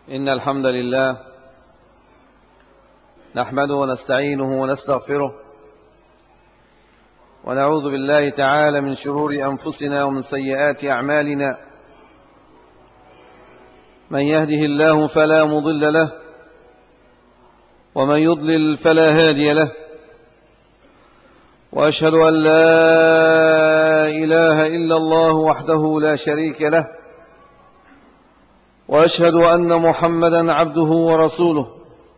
إن الحمد لله نحمده ونستعينه ونستغفره ونعوذ بالله تعالى من شرور أنفسنا ومن سيئات أعمالنا. من يهده الله فلا مضل له ومن يضلل فلا هادي له، وأشهد أن لا إله إلا الله وحده لا شريك له، وأشهد أن محمدا عبده ورسوله.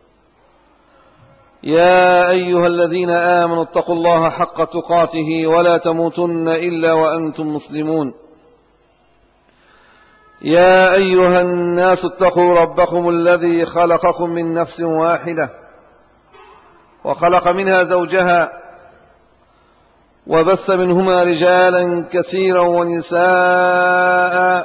يا أيها الذين آمنوا اتقوا الله حق تقاته ولا تموتن إلا وأنتم مسلمون. يا أيها الناس اتقوا ربكم الذي خلقكم من نفس واحدة وخلق منها زوجها وبث منهما رجالا كثيرا ونساء،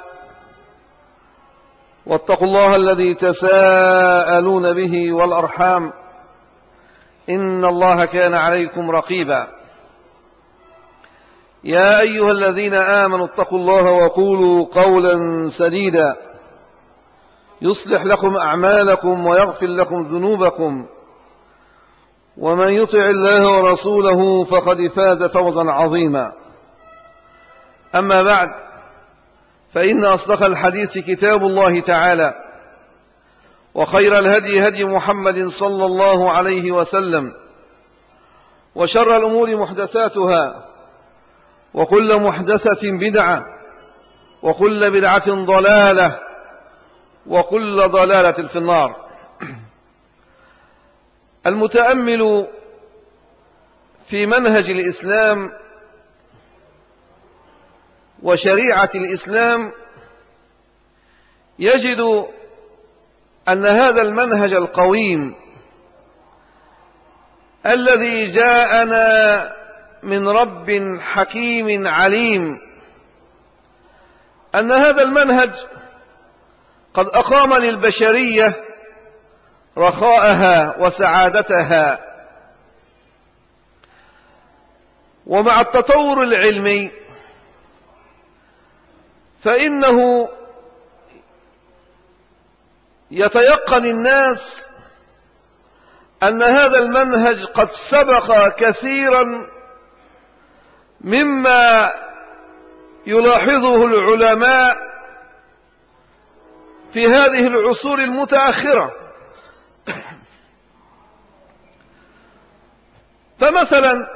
واتقوا الله الذي تساءلون به والأرحام إن الله كان عليكم رقيبا. يا أيها الذين آمنوا اتقوا الله وقولوا قولا سديدا يصلح لكم أعمالكم ويغفر لكم ذنوبكم، ومن يطع الله ورسوله فقد فاز فوزا عظيما. أما بعد، فإن أصدق الحديث كتاب الله تعالى، وخير الهدي هدي محمد صلى الله عليه وسلم، وشر الأمور محدثاتها، وكل محدثة بدعة، وكل بدعة ضلالة، وكل ضلالة في النار. المتأمل في منهج الإسلام وشريعة الإسلام يجد أن هذا المنهج القويم الذي جاءنا من رب حكيم عليم، أن هذا المنهج قد أقام للبشرية رخاءها وسعادتها. ومع التطور العلمي فإنه يتيقن الناس أن هذا المنهج قد سبق كثيرا مما يلاحظه العلماء في هذه العصور المتأخرة. فمثلا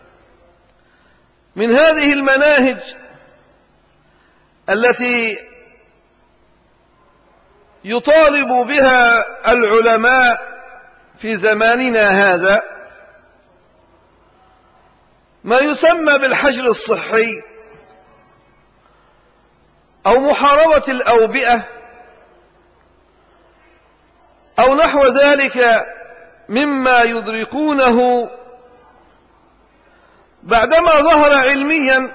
من هذه المناهج التي يطالب بها العلماء في زماننا هذا ما يسمى بالحجر الصحي أو محاربة الأوبئة أو نحو ذلك مما يدركونه بعدما ظهر علميا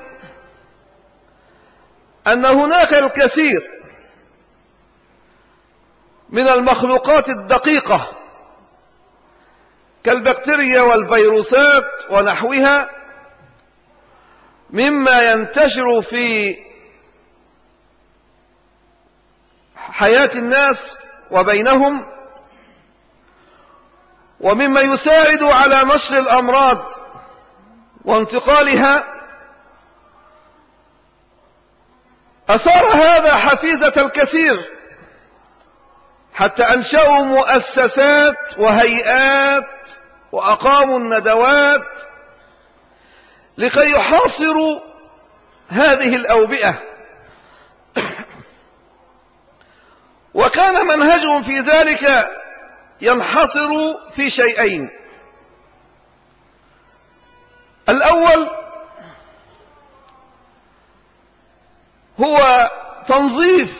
أن هناك الكثير من المخلوقات الدقيقة كالبكتيريا والفيروسات ونحوها مما ينتشر في حياة الناس وبينهم، ومما يساعد على نشر الأمراض وانتقالها. أثار هذا حفيظة الكثير حتى أنشأوا مؤسسات وهيئات وأقاموا الندوات لكي يحاصروا هذه الأوبئة. وكان منهجهم في ذلك ينحصر في شيئين: الأول هو تنظيف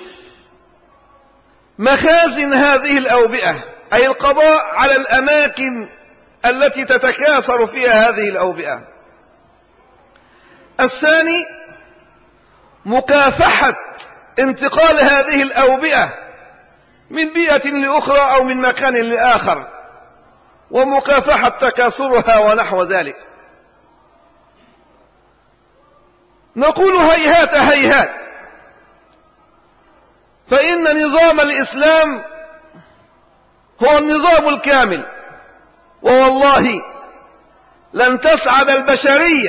مخازن هذه الأوبئة، أي القضاء على الأماكن التي تتكاثر فيها هذه الأوبئة. الثاني مكافحة انتقال هذه الأوبئة من بيئة لأخرى أو من مكان لآخر، ومكافحة تكاثرها ونحو ذلك. نقول هيهات هيهات، فإن نظام الإسلام هو النظام الكامل، ووالله لن تسعد البشرية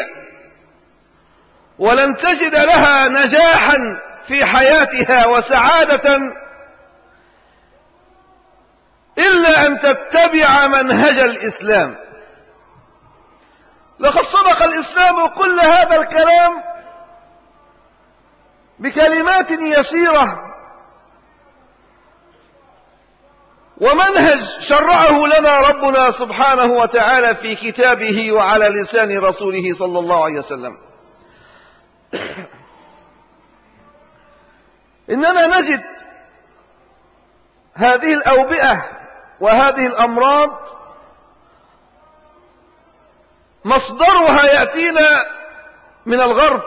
ولن تجد لها نجاحا في حياتها وسعادة إلا أن تتبع منهج الإسلام. لقد صدق الإسلام كل هذا الكلام بكلمات يسيرة، ومنهج شرعه لنا ربنا سبحانه وتعالى في كتابه وعلى لسان رسوله صلى الله عليه وسلم. إننا نجد هذه الأوبئة وهذه الأمراض مصدرها يأتينا من الغرب،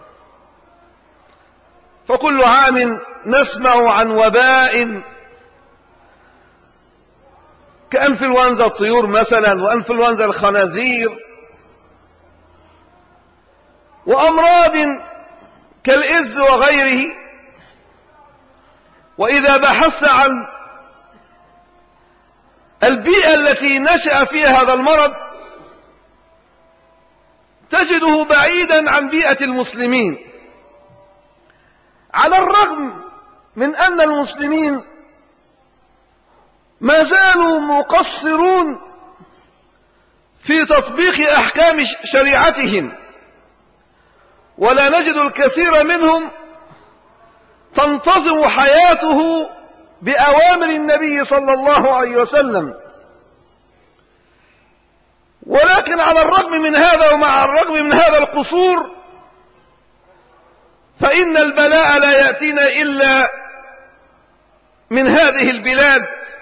فكل عام نسمع عن وباء كأنفلونزا الطيور مثلا، وأنفلونزا الخنازير، وأمراض كالإز وغيره. وإذا بحثت عن البيئة التي نشأ فيها هذا المرض تجده بعيدا عن بيئة المسلمين، على الرغم من أن المسلمين ما زالوا مقصرون في تطبيق أحكام شريعتهم، ولا نجد الكثير منهم تنتظم حياته بأوامر النبي صلى الله عليه وسلم. ولكن على الرغم من هذا ومع الرغم من هذا القصور، فإن البلاء لا يأتينا إلا من هذه البلاد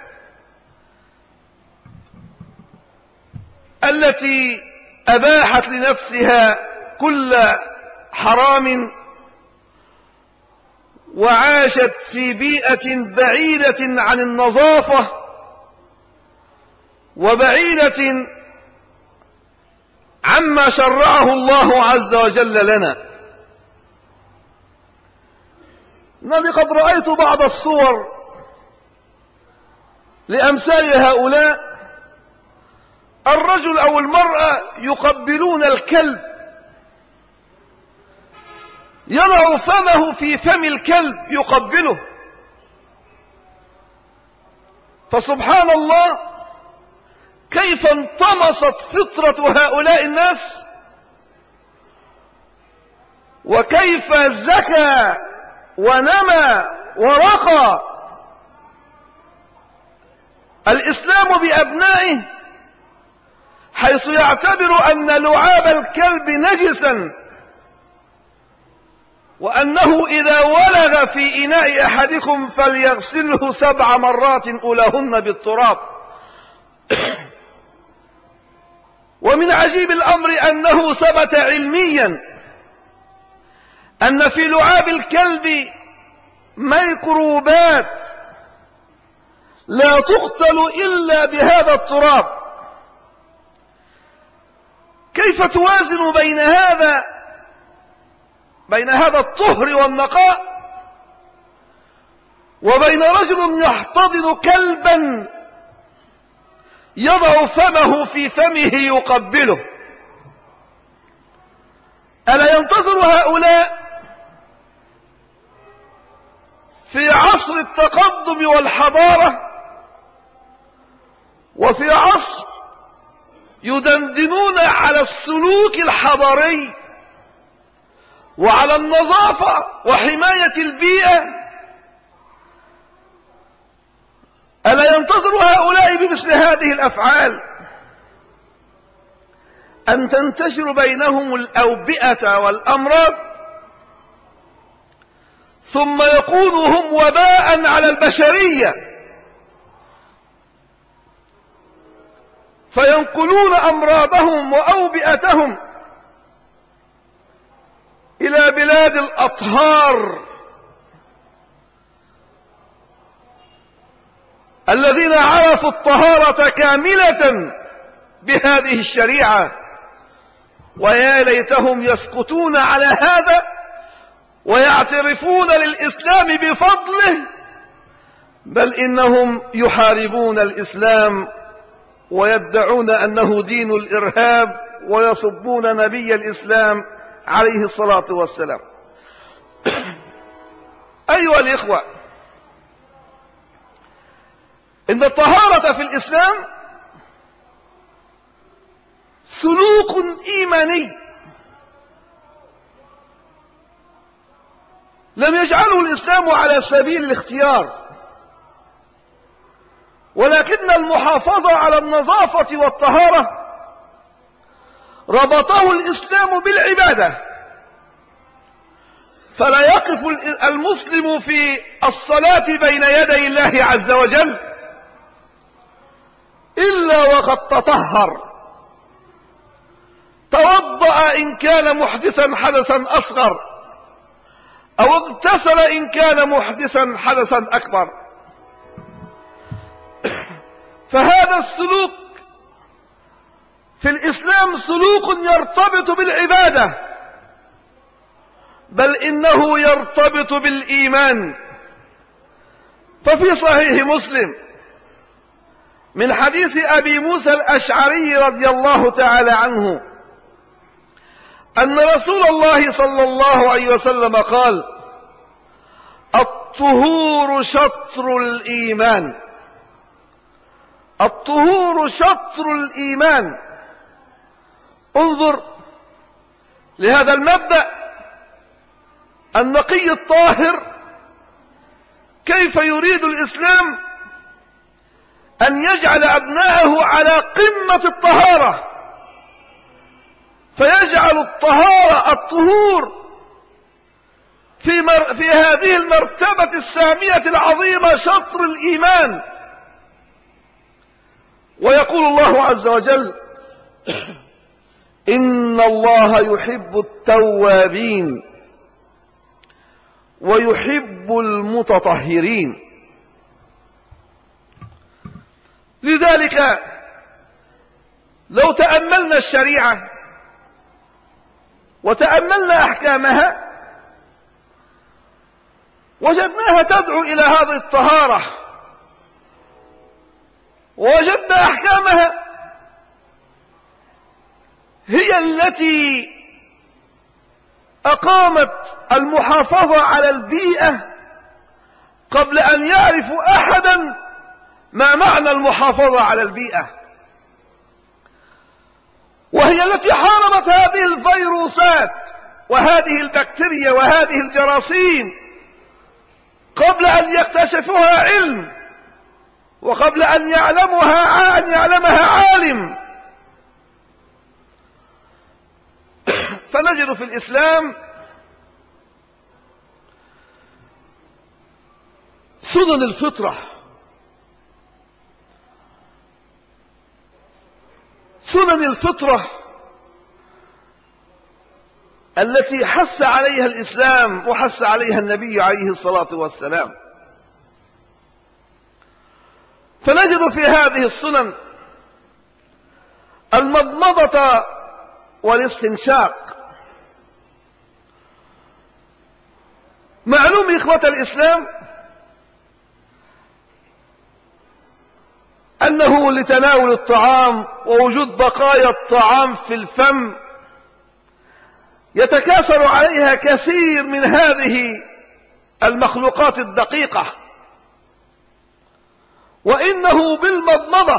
التي أباحت لنفسها كل حرام وعاشت في بيئة بعيدة عن النظافة وبعيدة عما شرعه الله عز وجل لنا. أنني قد رأيت بعض الصور لأمثال هؤلاء، الرجل أو المرأة يقبلون الكلب، يضع فمه في فم الكلب يقبله. فسبحان الله، كيف انطمست فطرة هؤلاء الناس، وكيف زكى ونمى ورقى الإسلام بأبنائه، حيث يعتبر أن لعاب الكلب نجسا، وأنه إذا ولغ في إناء أحدكم فليغسله 7 مرات أولهن بالتراب. ومن عجيب الأمر أنه ثبت علميا أن في لعاب الكلب ميكروبات لا تقتل إلا بهذا التراب. كيف توازن بين هذا الطهر والنقاء وبين رجل يحتضن كلبا يضع فمه في فمه يقبله؟ ألا ينتظر هؤلاء في عصر التقدم والحضارة، وفي عصر يدندنون على السلوك الحضاري وعلى النظافة وحماية البيئة، ألا ينتظر هؤلاء بمثل هذه الأفعال أن تنتشر بينهم الأوبئة والأمراض، ثم يكونوا هم وباء على البشرية، فينقلون أمراضهم وأوبئتهم إلى بلاد الأطهار الذين عرفوا الطهارة كاملة بهذه الشريعة؟ ويا ليتهم يسكتون على هذا ويعترفون للإسلام بفضله بل إنهم يحاربون الإسلام ويدعون أنه دين الإرهاب ويسبون نبي الإسلام عليه الصلاة والسلام. أيها الإخوة، إن الطهارة في الإسلام سلوك إيماني لم يجعله الإسلام على سبيل الاختيار، ولكن المحافظة على النظافة والطهارة ربطه الإسلام بالعبادة، فلا يقف المسلم في الصلاة بين يدي الله عز وجل إلا وقد تطهر، توضأ إن كان محدثا حدثا أصغر، أو اغتسل إن كان محدثا حدثا أكبر. فهذا السلوك في الإسلام سلوك يرتبط بالعبادة، بل إنه يرتبط بالإيمان. ففي صحيح مسلم من حديث أبي موسى الأشعري رضي الله تعالى عنه أن رسول الله صلى الله عليه وسلم قال: الطهور شطر الإيمان. الطهور شطر الإيمان. انظر لهذا المبدأ النقي الطاهر، كيف يريد الإسلام أن يجعل أبناءه على قمة الطهارة، فيجعل الطهور في هذه المرتبة السامية العظيمة شطر الإيمان. ويقول الله عز وجل: إن الله يحب التوابين ويحب المتطهرين. لذلك لو تأملنا الشريعة وتأملنا أحكامها وجدناها تدعو إلى هذه الطهارة، ووجدنا أحكامها هي التي أقامت المحافظة على البيئة قبل أن يعرف أحدا ما معنى المحافظة على البيئة، وهي التي حاربت هذه الفيروسات وهذه البكتيريا وهذه الجراثيم قبل أن يكتشفها علم، وقبل أن يعلمها عالم. فنجد في الإسلام سنن الفطرة، سنن الفطرة التي حث عليها الإسلام وحث عليها النبي عليه الصلاة والسلام. فنجد في هذه السنن المضمضة والاستنشاق. معلوم إخوة الإسلام أنه لتناول الطعام ووجود بقايا الطعام في الفم يتكاثر عليها كثير من هذه المخلوقات الدقيقة، وإنه بالمضمضة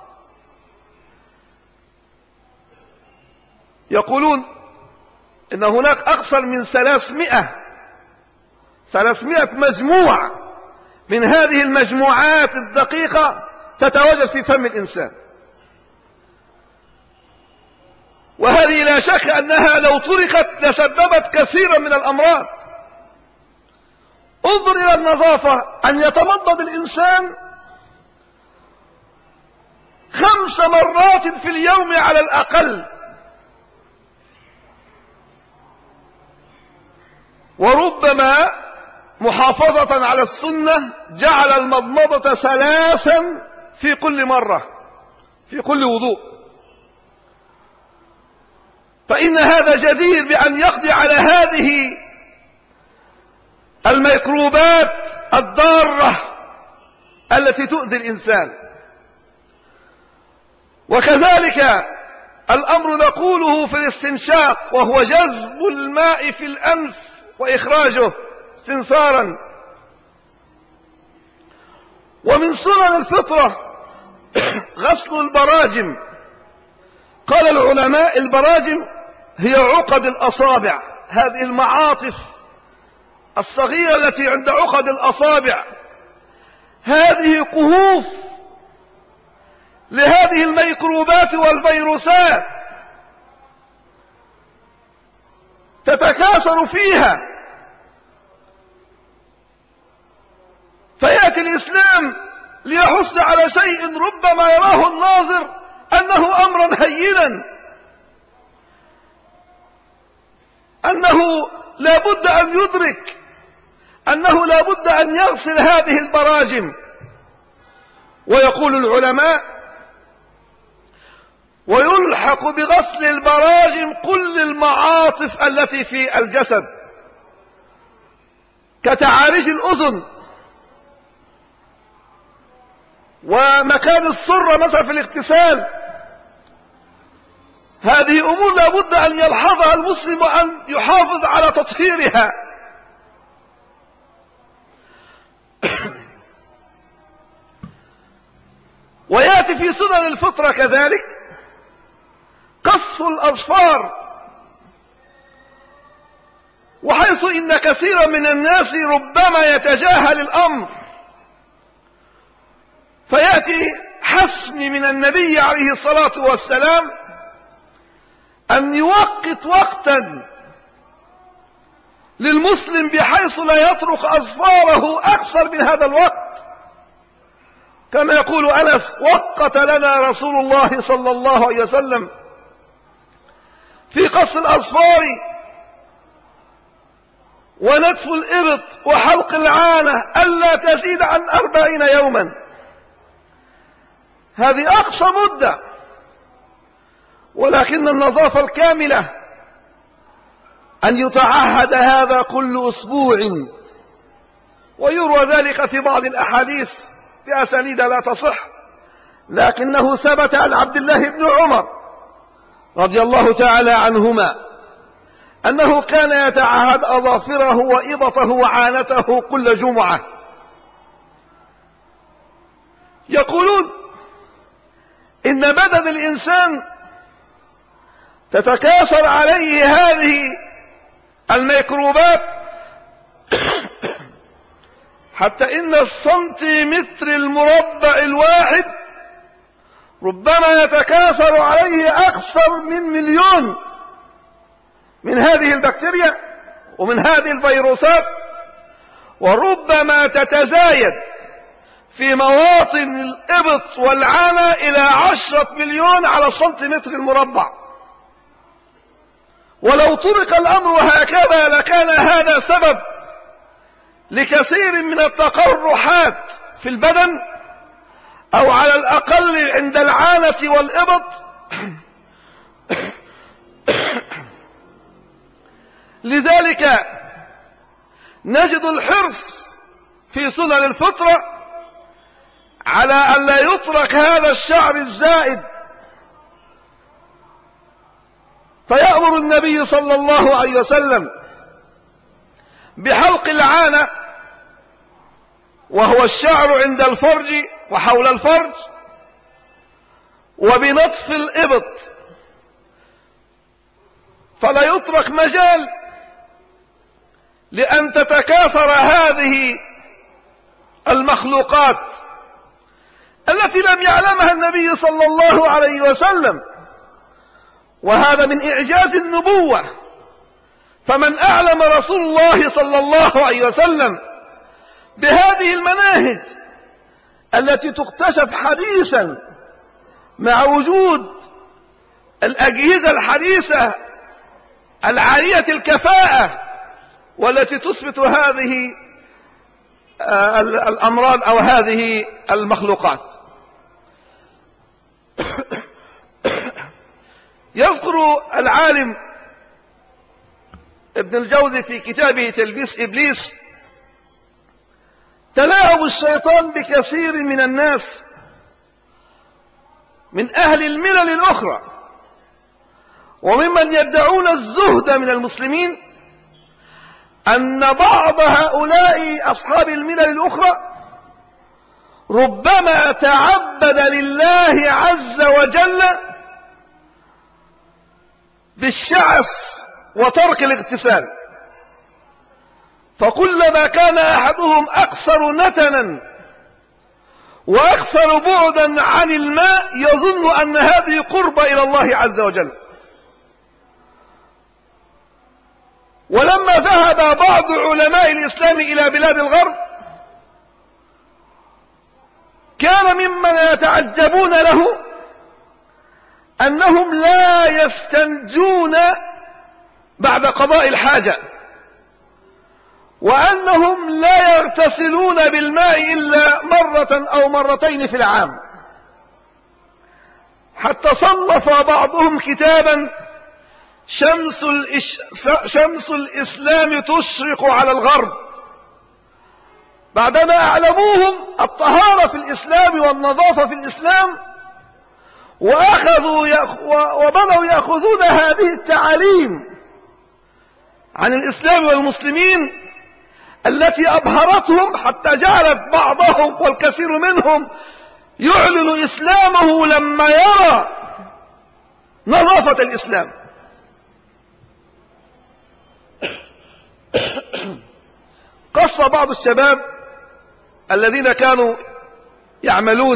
يقولون إن هناك أكثر من 300 مجموعة من هذه المجموعات الدقيقة تتواجد في فم الإنسان، وهذه لا شك أنها لو طرقت لسببت كثيرا من الأمراض. انظر إلى النظافة، أن يتمضض الإنسان 5 مرات في اليوم على الأقل، وربما محافظة على السنة جعل المضمضة 3 في كل مرة في كل وضوء، فإن هذا جدير بأن يقضي على هذه الميكروبات الضارة التي تؤذي الإنسان. وكذلك الأمر نقوله في الاستنشاق، وهو جذب الماء في الأنف وإخراجه استنثارا. ومن سنن الفطرة غسل البراجم. قال العلماء: البراجم هي عقد الأصابع، هذه المعاطف الصغيرة التي عند عقد الأصابع، هذه كهوف لهذه الميكروبات والفيروسات تتكاثر فيها. فيأتي الإسلام ليحث على شيء ربما يراه الناظر أنه أمرا هينا، أنه لا بد أن يدرك أنه لا بد أن يغسل هذه البراجم. ويقول العلماء: ويلحق بغسل البراجم كل المعاطف التي في الجسد، كتعاريج الأذن ومكان السرة مثلا في الاغتسال. هذه أمور لا بد أن يلحظها المسلم وأن يحافظ على تطهيرها. ويأتي في سنن الفطرة كذلك قص الأظفار، وحيث إن كثيرا من الناس ربما يتجاهل الأمر، فيأتي حسم من النبي عليه الصلاة والسلام أن يوقت وقتا للمسلم بحيث لا يترك أظفاره أكثر من هذا الوقت، كما يقول أنس: وقت لنا رسول الله صلى الله عليه وسلم في قص الأظفار ونتف الإبط وحلق العانة ألا تزيد عن 40 يوما. هذه أقصى مدة، ولكن النظافة الكاملة أن يتعهد هذا كل أسبوع. ويروى ذلك في بعض الأحاديث بأسانيد لا تصح، لكنه ثبت عن عبد الله بن عمر رضي الله تعالى عنهما أنه كان يتعهد أظافره وإبطه وعانته كل جمعة. يقولون إن بدن الإنسان تتكاثر عليه هذه الميكروبات حتى إن السنتيمتر المربع الواحد ربما يتكاثر عليه أكثر من 1,000,000 من هذه البكتيريا ومن هذه الفيروسات، وربما تتزايد في مواطن الإبط والعانة إلى 10 مليون على السنتيمتر المربع. ولو طرق الأمر هكذا لكان هذا سبب لكثير من التقرحات في البدن، أو على الأقل عند العانة والإبط. لذلك نجد الحرص في سنن الفطرة على أن لا يترك هذا الشعر الزائد. فيأمر النبي صلى الله عليه وسلم بحلق العانة، وهو الشعر عند الفرج وحول الفرج، وبنطف الإبط، فلا يترك مجال لأن تتكاثر هذه المخلوقات التي لم يعلمها النبي صلى الله عليه وسلم. وهذا من إعجاز النبوة. فمن أعلم رسول الله صلى الله عليه وسلم بهذه المناهج التي تكتشف حديثا مع وجود الأجهزة الحديثة العالية الكفاءة والتي تثبت هذه الأمراض أو هذه المخلوقات. يذكر العالم ابن الجوزي في كتابه تلبيس إبليس تلاعب الشيطان بكثير من الناس من أهل الملل الأخرى وممن يدعون الزهد من المسلمين، أن بعض هؤلاء أصحاب الملل الأخرى ربما تعبد لله عز وجل بالشعث وترك الاغتسال، فكلما كان أحدهم أكثر نتنا وأكثر بعدا عن الماء يظن أن هذه قربة إلى الله عز وجل. ولما ذهب بعض علماء الإسلام إلى بلاد الغرب كان ممن يتعجبون له أنهم لا يستنجون بعد قضاء الحاجة، وأنهم لا يغتسلون بالماء إلا مرة أو مرتين في العام، حتى صنف بعضهم كتابا شمس الإسلام تشرق على الغرب، بعدما أعلموهم الطهارة في الإسلام والنظافة في الإسلام، وبدأوا يأخذون هذه التعاليم عن الإسلام والمسلمين التي أبهرتهم، حتى جعلت بعضهم والكثير منهم يعلن إسلامه لما يرى نظافة الإسلام. قص بعض الشباب الذين كانوا يعملون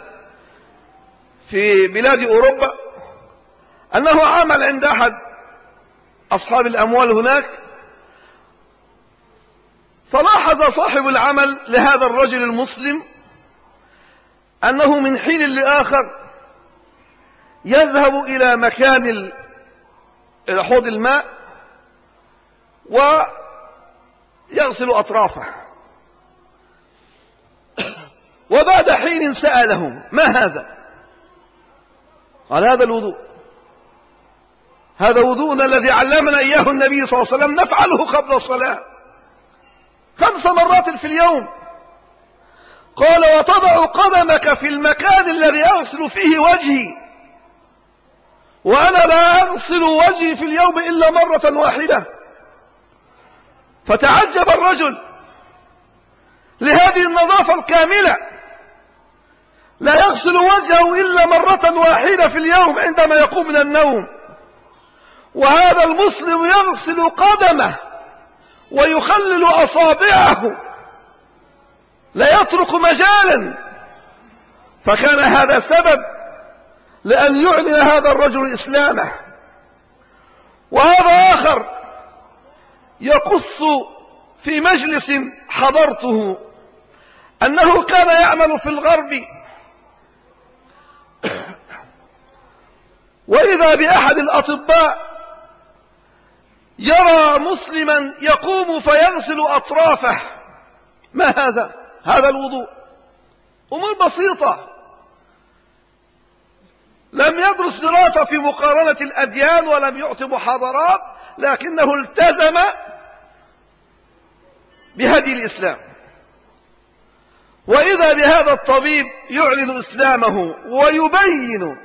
في بلاد أوروبا أنه عمل عند أحد أصحاب الأموال هناك، فلاحظ صاحب العمل لهذا الرجل المسلم أنه من حين لآخر يذهب إلى مكان حوض الماء ويغسل أطرافه، وبعد حين سألهم: ما هذا؟ قال: هذا الوضوء، هذا وضوءنا الذي علمنا إياه النبي صلى الله عليه وسلم، نفعله قبل الصلاة 5 مرات في اليوم. قال: وتضع قدمك في المكان الذي أغسل فيه وجهي، وأنا لا أغسل وجهي في اليوم إلا مرة واحدة. فتعجب الرجل لهذه النظافة الكاملة، لا يغسل وجهه إلا مرة واحدة في اليوم عندما يقوم من النوم، وهذا المسلم يغسل قدمه ويخلل أصابعه، لا يترك مجالا. فكان هذا سبب لأن يعلن هذا الرجل إسلامه. وهذا آخر يقص في مجلس حضرته أنه كان يعمل في الغرب، وإذا بأحد الأطباء يرى مسلما يقوم فيغسل أطرافه. ما هذا؟ هذا الوضوء. أمور بسيطة، لم يدرس دراسة في مقارنة الأديان ولم يعطي محاضرات، لكنه التزم بهدي الإسلام. وإذا بهذا الطبيب يعلن إسلامه ويبين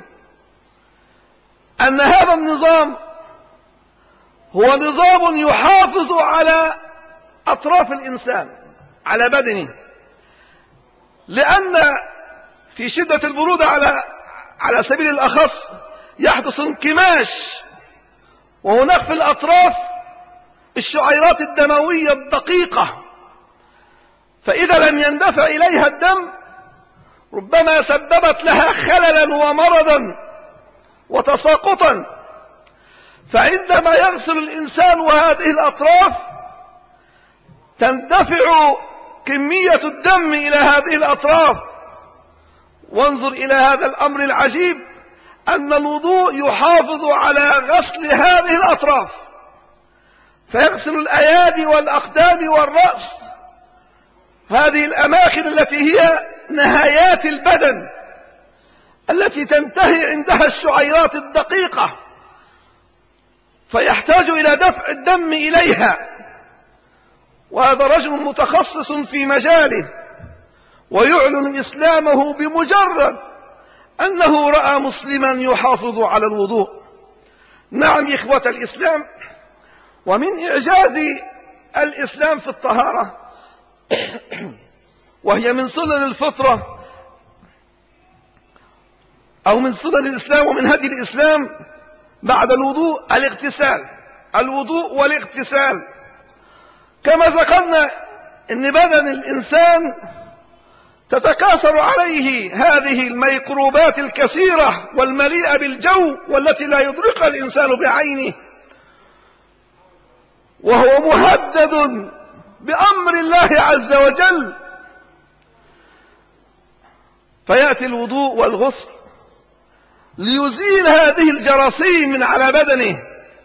أن هذا النظام هو نظام يحافظ على أطراف الإنسان، على بدنه، لأن في شدة البرودة على سبيل الأخص يحدث انكماش، وهناك في الأطراف الشعيرات الدموية الدقيقة، فإذا لم يندفع إليها الدم ربما سببت لها خللا ومرضا وتساقطا. فعندما يغسل الإنسان هذه الأطراف تندفع كمية الدم إلى هذه الأطراف. وانظر إلى هذا الأمر العجيب، أن الوضوء يحافظ على غسل هذه الأطراف، فيغسل الأيادي والأقدام والرأس، هذه الأماكن التي هي نهايات البدن التي تنتهي عندها الشعيرات الدقيقة، فيحتاج إلى دفع الدم إليها. وهذا رجل متخصص في مجاله، ويعلن إسلامه بمجرد أنه رأى مسلما يحافظ على الوضوء. نعم إخوة الإسلام، ومن إعجاز الإسلام في الطهارة وهي من سنن الفطرة أو من سنن الإسلام ومن هدي الإسلام بعد الوضوء الاغتسال، الوضوء والاغتسال. كما ذكرنا أن بدن الإنسان تتكاثر عليه هذه الميكروبات الكثيرة والمليئة بالجو والتي لا يدركها الإنسان بعينه، وهو مهدد بأمر الله عز وجل. فيأتي الوضوء والغسل ليزيل هذه الجراثيم من على بدنه.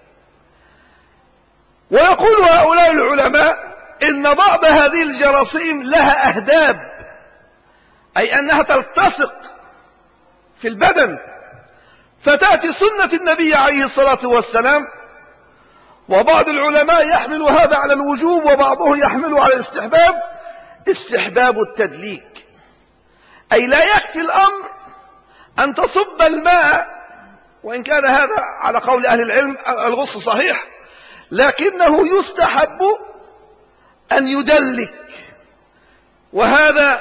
ويقول هؤلاء العلماء إن بعض هذه الجراثيم لها أهداب، أي أنها تلتصق في البدن، فتأتي سنة النبي عليه الصلاة والسلام. وبعض العلماء يحمل هذا على الوجوب وبعضه يحمل على الاستحباب، استحباب التدليك، أي لا يكفي الأمر أن تصب الماء، وإن كان هذا على قول أهل العلم الغسل صحيح، لكنه يستحب أن يدلك، وهذا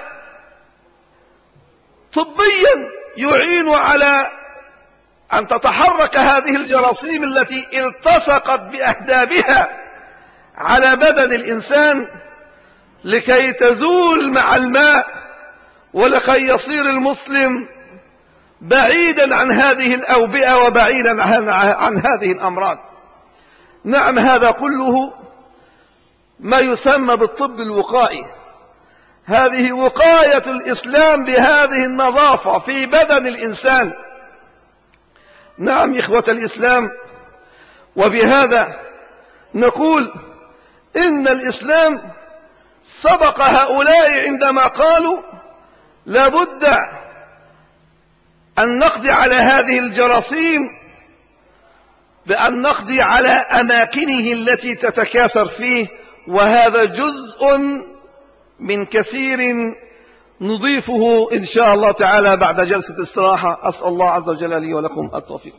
طبيا يعين على أن تتحرك هذه الجراثيم التي التصقت بأهدابها على بدن الإنسان لكي تزول مع الماء، ولكي يصير المسلم بعيدا عن هذه الأوبئة وبعيدا عن هذه الأمراض. نعم، هذا كله ما يسمى بالطب الوقائي. هذه وقاية الإسلام بهذه النظافة في بدن الإنسان. نعم إخوة الإسلام، وبهذا نقول إن الإسلام سبق هؤلاء عندما قالوا لابد أن نقضي على هذه الجراثيم بأن نقضي على أماكنه التي تتكاثر فيه، وهذا جزء من كثير نضيفه إن شاء الله تعالى بعد جلسة استراحة. أسأل الله عز وجل لي ولكم التوفيق.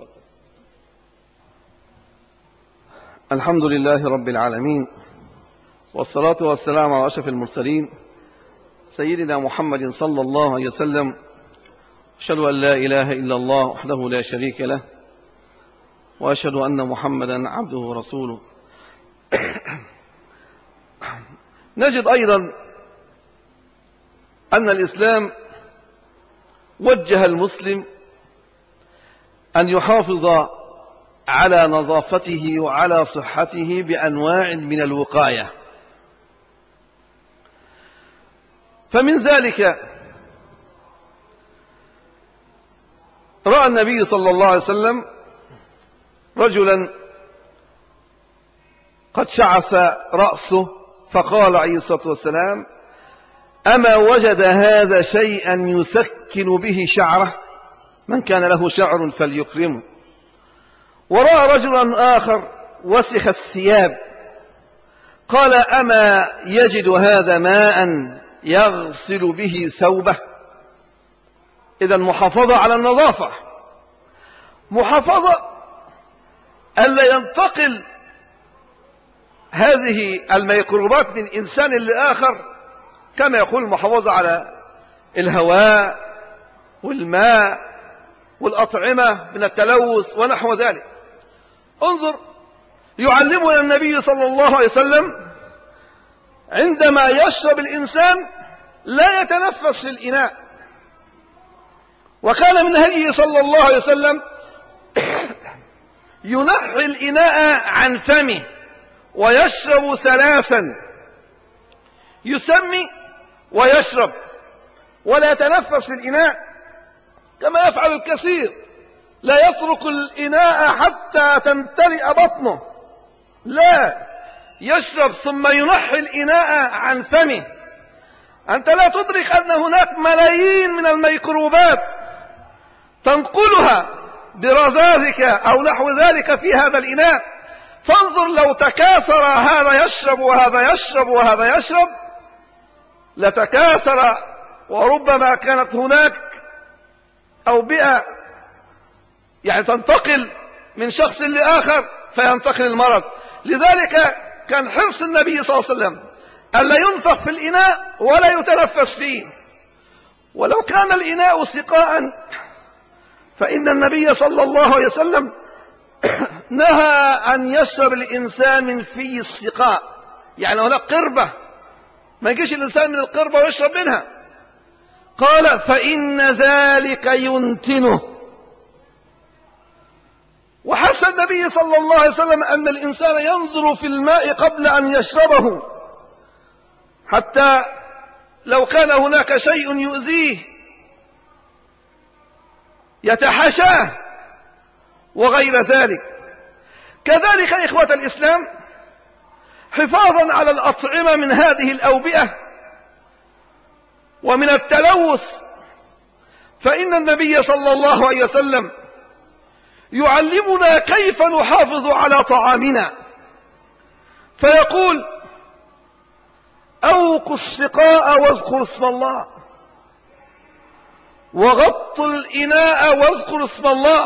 الحمد لله رب العالمين، والصلاة والسلام على أشرف المرسلين سيدنا محمد صلى الله عليه وسلم. أشهد أن لا إله إلا الله وحده لا شريك له، وأشهد أن محمدا عبده ورسوله. نجد أيضا أن الإسلام وجه المسلم أن يحافظ على نظافته وعلى صحته بأنواع من الوقاية. فمن ذلك رأى النبي صلى الله عليه وسلم رجلا قد شعث رأسه، فقال عليه الصلاة والسلام: أما وجد هذا شيئا يسكن به شعره؟ من كان له شعر فليكرمه. ورأى رجلا آخر وسخ الثياب، قال: أما يجد هذا ماء يغسل به ثوبه؟ إذا محافظة على النظافة، محافظة ألا ينتقل هذه الميكروبات من إنسان لآخر، كما يقول المحافظة على الهواء والماء والأطعمة من التلوث ونحو ذلك. انظر، يعلمنا النبي صلى الله عليه وسلم عندما يشرب الإنسان لا يتنفس في الإناء، وكان من هديه صلى الله عليه وسلم ينحي الإناء عن فمه ويشرب ثلاثا، يسمي ويشرب ولا يتنفس في الإناء كما يفعل الكثير، لا يترك الإناء حتى تمتلئ بطنه، لا، يشرب ثم ينحي الإناء عن فمه. أنت لا تدرك أن هناك ملايين من الميكروبات تنقلها برذاذك أو نحو ذلك في هذا الإناء. فانظر، لو تكاثر هذا يشرب وهذا يشرب وهذا يشرب لتكاثر وربما كانت هناك أوبئة يعني تنتقل من شخص لآخر فينتقل المرض. لذلك كان حرص النبي صلى الله عليه وسلم ألا ينفخ في الإناء ولا يتنفس فيه. ولو كان الإناء سقاء فإن النبي صلى الله عليه وسلم نهى أن يشرب الإنسان من في السقاء، يعني هناك قربة ما يجيش الإنسان من القربة ويشرب منها. قال فإن ذلك ينتنه. وحث النبي صلى الله عليه وسلم أن الإنسان ينظر في الماء قبل أن يشربه، حتى لو كان هناك شيء يؤذيه يتحاشاه وغير ذلك. كذلك إخوة الإسلام حفاظا على الأطعمة من هذه الأوبئة ومن التلوث، فإن النبي صلى الله عليه وسلم يعلمنا كيف نحافظ على طعامنا، فيقول أوقوا السقاء واذكروا اسم الله، وغطوا الإناء واذكروا اسم الله،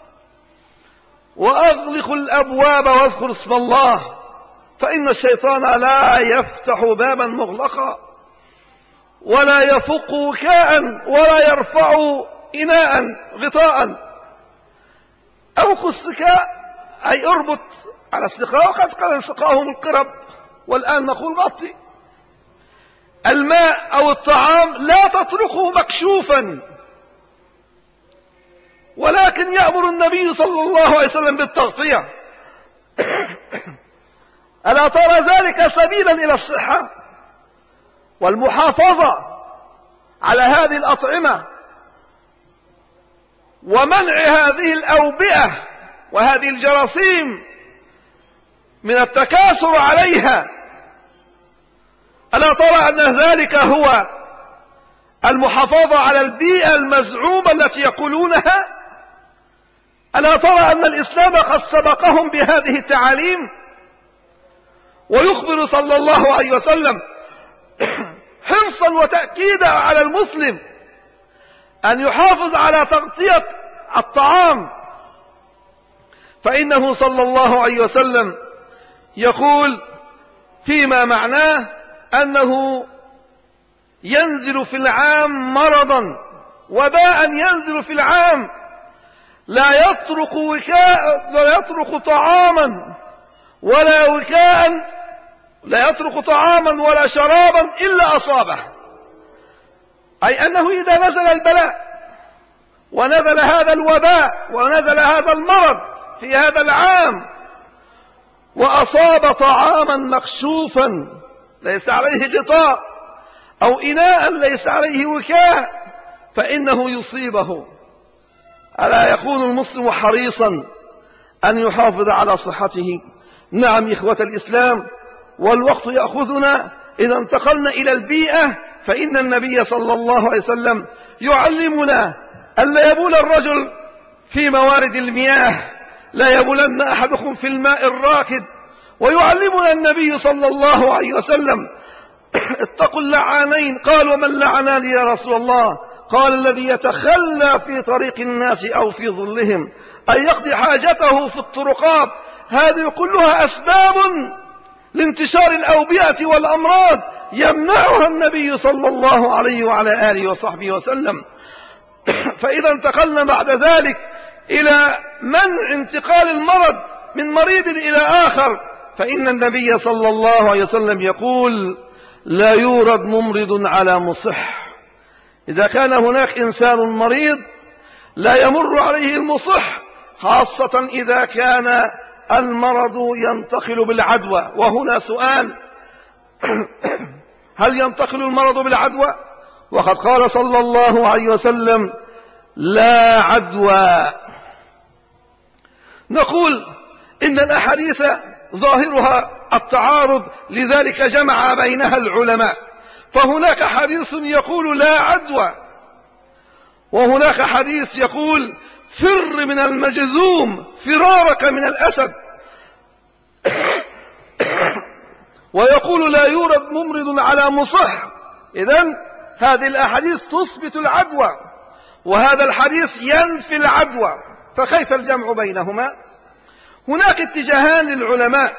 وأغلقوا الأبواب واذكروا اسم الله، فإن الشيطان لا يفتح بابا مغلقا ولا يفك وكاء ولا يرفع إناء غطاء. أوقوا السقاء أي اربط على السقاء، وقد قال سقاهم القرب والآن نقول غطي. الماء أو الطعام لا تتركه مكشوفا، ولكن يأمر النبي صلى الله عليه وسلم بالتغطية. ألا ترى ذلك سبيلا إلى الصحة والمحافظة على هذه الأطعمة ومنع هذه الأوبئة وهذه الجراثيم من التكاثر عليها؟ ألا ترى أن ذلك هو المحافظة على البيئة المزعومة التي يقولونها؟ ألا ترى أن الإسلام قد سبقهم بهذه التعاليم؟ ويخبر صلى الله عليه وسلم حرصا وتأكيدا على المسلم أن يحافظ على تغطية الطعام، فإنه صلى الله عليه وسلم يقول فيما معناه أنه ينزل في العام مرضا وباء ينزل في العام لا يترك طعاما ولا وكاء، لا يترك طعاما ولا شرابا إلا أصابه. أي أنه إذا نزل البلاء ونزل هذا الوباء ونزل هذا المرض في هذا العام وأصاب طعاما مكشوفا ليس عليه غطاء أو إناء ليس عليه وكاء فإنه يصيبه. ألا يكون المسلم حريصا أن يحافظ على صحته؟ نعم إخوة الإسلام، والوقت يأخذنا. إذا انتقلنا إلى البيئة فإن النبي صلى الله عليه وسلم يعلمنا ألا يبول الرجل في موارد المياه، لا يبولن أحدكم في الماء الراكد. ويعلمنا النبي صلى الله عليه وسلم اتقوا اللعانين. قال ومن لعنان يا رسول الله؟ قال الذي يتخلى في طريق الناس أو في ظلهم، أن يقضي حاجته في الطرقات. هذه كلها أسباب لانتشار الأوبئة والأمراض يمنعها النبي صلى الله عليه وعلى آله وصحبه وسلم. فإذا انتقلنا بعد ذلك إلى منع انتقال المرض من مريض إلى آخر، فإن النبي صلى الله عليه وسلم يقول لا يورد ممرض على مصح. إذا كان هناك إنسان مريض لا يمر عليه المصح، خاصة إذا كان المرض ينتقل بالعدوى. وهنا سؤال: هل ينتقل المرض بالعدوى؟ وقد قال صلى الله عليه وسلم لا عدوى. نقول إن الأحاديث ظاهرها التعارض، لذلك جمع بينها العلماء. فهناك حديث يقول لا عدوى، وهناك حديث يقول فر من المجذوم فرارك من الأسد، ويقول لا يورد ممرض على مصح. إذن هذه الأحاديث تثبت العدوى وهذا الحديث ينفي العدوى، فكيف الجمع بينهما؟ هناك اتجاهان للعلماء.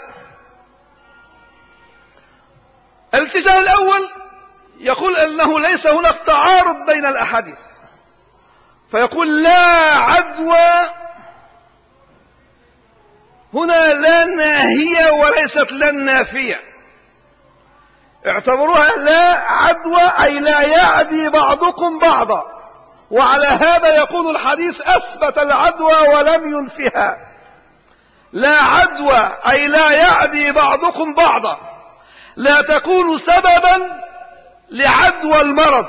الاتجاه الأول يقول أنه ليس هناك تعارض بين الأحاديث، فيقول لا عدوى هنا لا ناهية وليست لا نافية، اعتبروها لا عدوى أي لا يعدي بعضكم بعضا، وعلى هذا يقول الحديث أثبت العدوى ولم ينفها. لا عدوى أي لا يعدي بعضكم بعضا، لا تكون سببا لعدوى المرض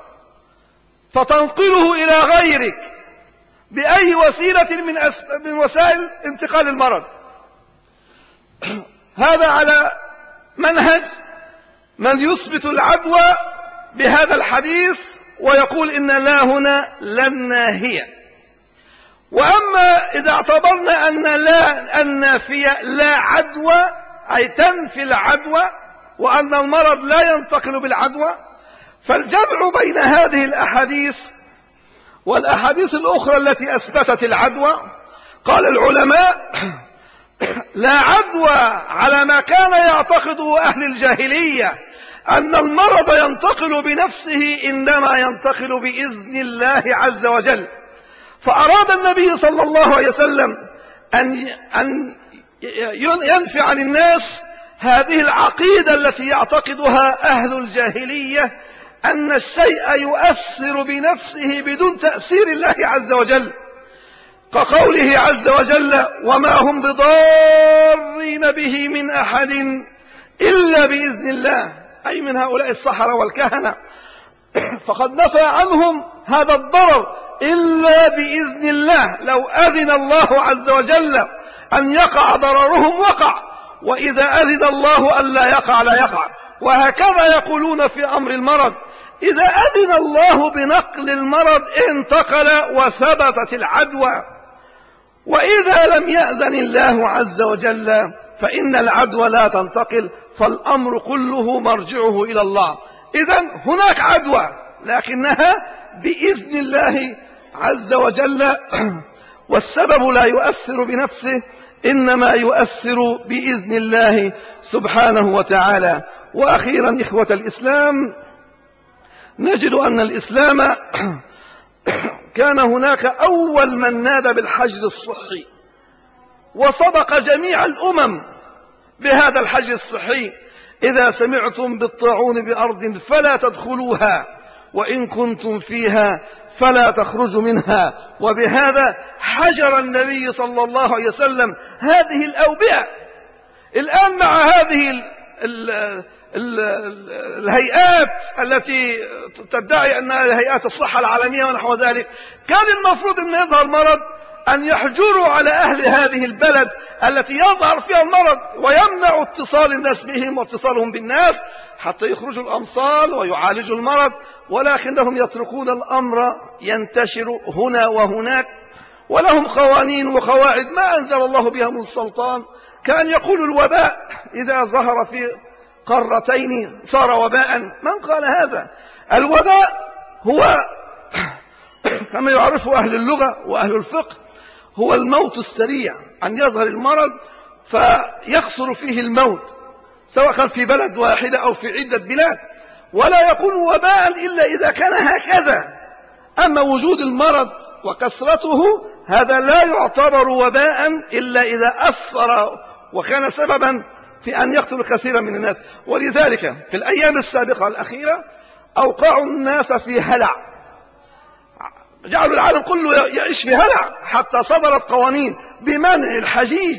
فتنقله إلى غيرك بأي وسيلة من وسائل انتقال المرض. هذا على منهج من يثبت العدوى بهذا الحديث ويقول إن لا هنا لن ناهية. وأما إذا اعتبرنا أن لا النافية لا عدوى أي تنفي العدوى وأن المرض لا ينتقل بالعدوى، فالجمع بين هذه الأحاديث والأحاديث الأخرى التي أثبتت العدوى، قال العلماء لا عدوى على ما كان يعتقده أهل الجاهلية أن المرض ينتقل بنفسه، إنما ينتقل بإذن الله عز وجل. فأراد النبي صلى الله عليه وسلم أن ينفي عن الناس هذه العقيدة التي يعتقدها أهل الجاهلية أن الشيء يؤثر بنفسه بدون تأثير الله عز وجل، كقوله عز وجل وما هم بضارين به من أحد إلا بإذن الله، أي من هؤلاء السحرة والكهنة، فقد نفى عنهم هذا الضرر إلا بإذن الله. لو أذن الله عز وجل أن يقع ضررهم وقع، وإذا أذن الله أن لا يقع لا يقع. وهكذا يقولون في أمر المرض، إذا أذن الله بنقل المرض انتقل وثبتت العدوى، وإذا لم يأذن الله عز وجل فإن العدوى لا تنتقل، فالأمر كله مرجعه إلى الله. إذن هناك عدوى لكنها بإذن الله عز وجل، والسبب لا يؤثر بنفسه إنما يؤثر بإذن الله سبحانه وتعالى. وأخيرا إخوة الإسلام، نجد أن الإسلام كان هناك أول من نادى بالحجر الصحي، وصدق جميع الأمم بهذا الحجر الصحي: إذا سمعتم بالطاعون بأرض فلا تدخلوها وإن كنتم فيها فلا تخرجوا منها. وبهذا حجر النبي صلى الله عليه وسلم هذه الأوبئة. الآن مع هذه الهيئات التي تدعي أنها هيئات الصحة العالمية ونحو ذلك، كان المفروض أن يظهر مرض أن يحجروا على أهل هذه البلد التي يظهر فيها المرض ويمنع اتصال الناس بهم واتصالهم بالناس حتى يخرجوا الأمصال ويعالجوا المرض، ولكنهم يتركون الأمر ينتشر هنا وهناك، ولهم قوانين وقواعد ما أنزل الله بها من سلطان. كان يقول الوباء إذا ظهر في قارتين صار وباء. من قال هذا؟ الوباء هو كما يعرفه أهل اللغة وأهل الفقه هو الموت السريع، أن يظهر المرض فيخسر فيه الموت، سواء كان في بلد واحدة أو في عدة بلاد، ولا يكون وباء إلا إذا كان هكذا. أما وجود المرض وكثرته هذا لا يعتبر وباء إلا إذا أثر وكان سببا في أن يقتل كثيرا من الناس. ولذلك في الأيام السابقة الأخيرة أوقعوا الناس في هلع، جعلوا العالم كله يعيش في هلع، حتى صدرت قوانين بمنع الحجيج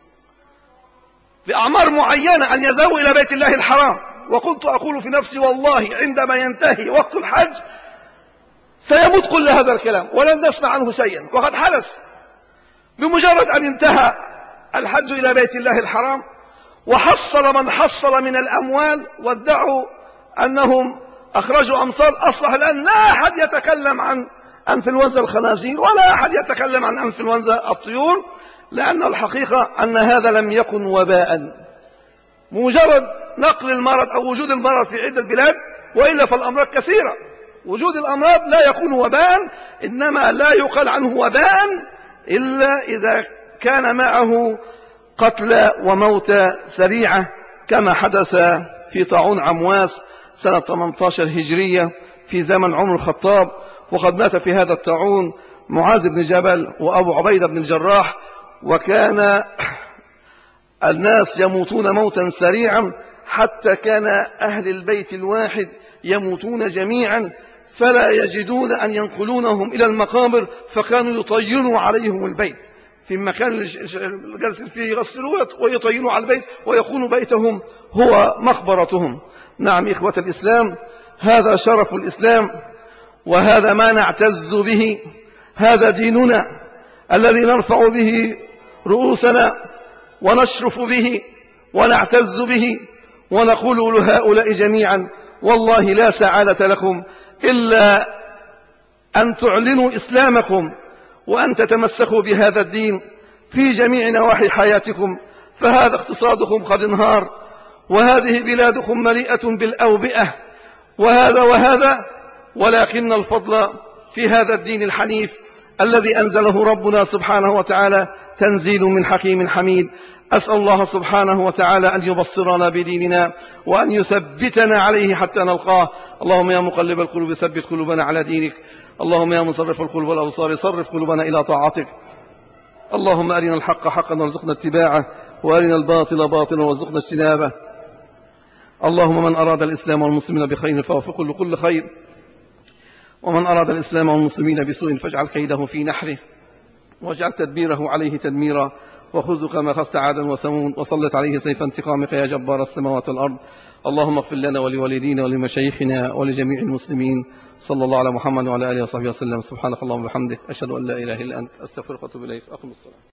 بأعمار معينة أن يذهبوا إلى بيت الله الحرام. وكنت أقول في نفسي والله عندما ينتهي وقت الحج سيموت كل هذا الكلام ولن نسمع عنه شيئا. وقد حدث بمجرد أن انتهى الحج إلى بيت الله الحرام وحصل من حصل من الأموال وادعوا أنهم أخرجوا أمصال، أصبح الآن لا أحد يتكلم عن أنفلونزا الخنازير ولا أحد يتكلم عن أنفلونزا الطيور، لأن الحقيقة أن هذا لم يكن وباء. مجرد نقل المرض أو وجود المرض في عدة بلاد وإلا فالأمراض كثيرة. وجود الأمراض لا يكون وباء، إنما لا يقال عنه وباء إلا إذا كان معه قتلى وموتى سريعة، كما حدث في طاعون عمواس سنة 18 هجرية في زمن عمر الخطاب. وقد مات في هذا الطاعون معاذ بن جبل وأبو عبيدة بن الجراح، وكان الناس يموتون موتا سريعا حتى كان أهل البيت الواحد يموتون جميعا، فلا يجدون أن ينقلونهم إلى المقابر، فكانوا يطينوا عليهم البيت في مكان الجالسين فيه، يغسلوه ويطينوا على البيت ويكون بيتهم هو مقبرتهم. نعم إخوة الإسلام، هذا شرف الإسلام، وهذا ما نعتز به، هذا ديننا الذي نرفع به رؤوسنا ونشرف به ونعتز به، ونقول لهؤلاء جميعا والله لا سعادة لكم إلا أن تعلنوا إسلامكم وأن تتمسكوا بهذا الدين في جميع نواحي حياتكم، فهذا اقتصادكم قد انهار، وهذه بلادكم مليئة بالأوبئة، وهذا ولكن الفضل في هذا الدين الحنيف الذي أنزله ربنا سبحانه وتعالى تنزيل من حكيم حميد. أسأل الله سبحانه وتعالى أن يبصرنا بديننا وأن يثبتنا عليه حتى نلقاه. اللهم يا مقلب القلوب ثبت قلوبنا على دينك، اللهم يا مصرف القلوب والأبصار صرف قلوبنا إلى طاعتك. اللهم أرنا الحق حقا وارزقنا اتباعه، وأرنا الباطل باطلا وارزقنا اجتنابه. اللهم من أراد الإسلام والمسلمين بخير فوفقه لكل خير، ومن أراد الإسلام والمسلمين بسوء فاجعل كيده في نحره، واجعل تدبيره عليه تدميرا، وخذه كما خذت عادا وثمود، وسلط عليه سيف انتقامك يا جبار السماوات والأرض. اللهم اغفر لنا ولوالدينا ولمشايخنا ولجميع المسلمين. صلى الله على محمد وعلى آله وصحبه وسلم. سبحانك اللهم وبحمدك، أشهد أن لا إله إلا أنت، أستغفرك وأتوب إليك. أقم الصلاة.